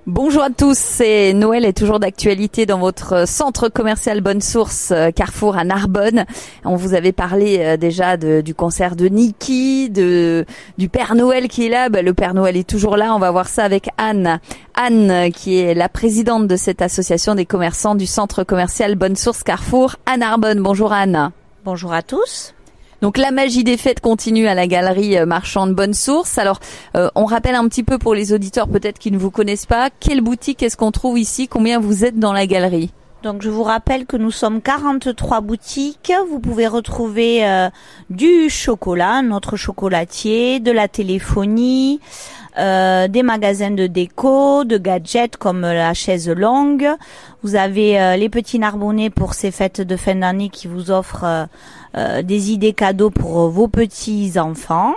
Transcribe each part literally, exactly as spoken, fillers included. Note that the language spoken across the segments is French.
Bonjour à tous, c'est Noël est toujours d'actualité dans votre centre commercial Bonne Source Carrefour à Narbonne. On vous avait parlé déjà de, du concert de Niki, de du Père Noël qui est là. Bah, le Père Noël est toujours là. On va voir ça avec Anne. Anne qui est la présidente de cette association des commerçants du centre commercial Bonne Source Carrefour à Narbonne. Bonjour Anne. Bonjour à tous. Donc la magie des fêtes continue à la galerie marchande Bonne Source. Alors euh, on rappelle un petit peu pour les auditeurs peut-être qui ne vous connaissent pas, quelle boutique est-ce qu'on trouve ici, combien vous êtes dans la galerie? Donc je vous rappelle que nous sommes quarante-trois boutiques. Vous pouvez retrouver euh, du chocolat, notre chocolatier, de la téléphonie, euh, des magasins de déco, de gadgets comme la chaise longue. Vous avez euh, les petits Narbonnais pour ces fêtes de fin d'année qui vous offrent euh, euh, des idées cadeaux pour vos petits enfants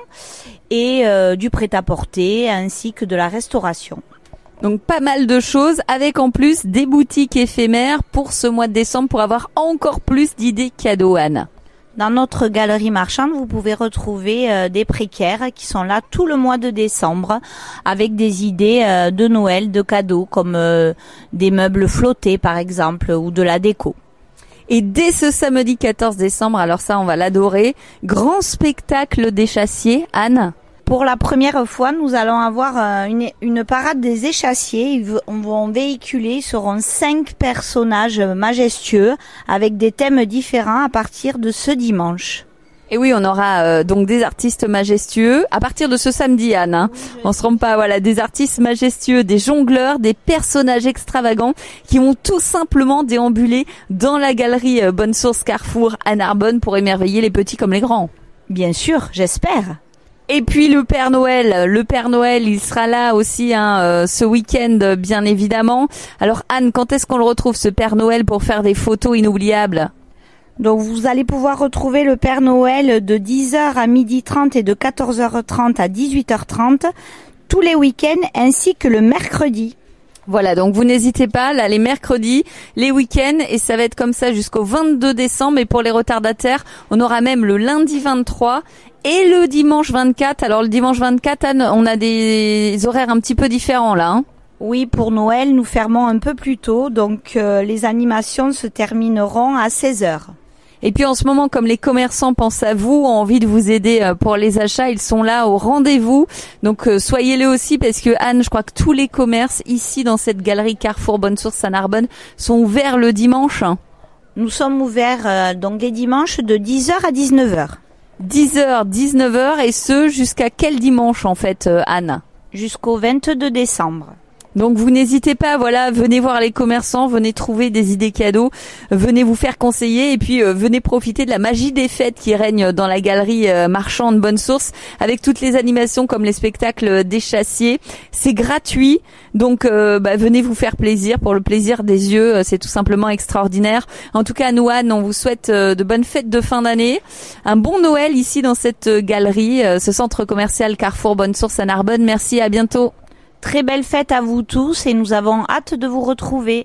et euh, du prêt-à-porter ainsi que de la restauration. Donc pas mal de choses avec en plus des boutiques éphémères pour ce mois de décembre pour avoir encore plus d'idées cadeaux, Anne. Dans notre galerie marchande, vous pouvez retrouver euh, des précaires qui sont là tout le mois de décembre avec des idées euh, de Noël, de cadeaux comme euh, des meubles flottés par exemple ou de la déco. Et dès ce samedi quatorze décembre, alors ça on va l'adorer, grand spectacle d'échassiers, Anne. Pour la première fois, nous allons avoir une, une parade des échassiers. Ils vont véhiculer, ils seront cinq personnages majestueux avec des thèmes différents à partir de ce dimanche. Et oui, on aura euh, donc des artistes majestueux à partir de ce samedi, Anne. Hein. On se trompe pas, voilà, des artistes majestueux, des jongleurs, des personnages extravagants qui vont tout simplement déambuler dans la galerie euh, Bonne Source Carrefour à Narbonne pour émerveiller les petits comme les grands. Bien sûr, j'espère. Et puis le Père Noël, le Père Noël, il sera là aussi hein, euh, ce week-end bien évidemment. Alors Anne, quand est-ce qu'on le retrouve ce Père Noël pour faire des photos inoubliables? Donc vous allez pouvoir retrouver le Père Noël de dix heures à midi trente et de quatorze heures trente à dix-huit heures trente tous les week-ends ainsi que le mercredi. Voilà, donc vous n'hésitez pas, là les mercredis, les week-ends, et ça va être comme ça jusqu'au vingt-deux décembre. Et pour les retardataires, on aura même le lundi vingt-trois et le dimanche vingt-quatre. Alors le dimanche vingt-quatre, Anne, on a des horaires un petit peu différents là. Hein. Oui, pour Noël, nous fermons un peu plus tôt, donc euh, les animations se termineront à seize heures. Et puis en ce moment, comme les commerçants pensent à vous, ont envie de vous aider pour les achats, ils sont là au rendez-vous. Donc euh, soyez-le aussi parce que Anne, je crois que tous les commerces ici dans cette galerie Carrefour Bonne Source à Narbonne sont ouverts le dimanche. Nous sommes ouverts euh, donc les dimanches de dix heures à dix-neuf heures. dix heures, dix-neuf heures et ce jusqu'à quel dimanche en fait, euh, Anne? Jusqu'au vingt-deux décembre. Donc vous n'hésitez pas, voilà, venez voir les commerçants, venez trouver des idées cadeaux, venez vous faire conseiller et puis euh, venez profiter de la magie des fêtes qui règne dans la galerie euh, marchande Bonne Source avec toutes les animations comme les spectacles d'échassiers. C'est gratuit, donc euh, bah, venez vous faire plaisir pour le plaisir des yeux, c'est tout simplement extraordinaire. En tout cas, nous Anne, on vous souhaite euh, de bonnes fêtes de fin d'année, un bon Noël ici dans cette galerie, euh, ce centre commercial Carrefour Bonne Source à Narbonne. Merci, à bientôt. Très belle fête à vous tous et nous avons hâte de vous retrouver.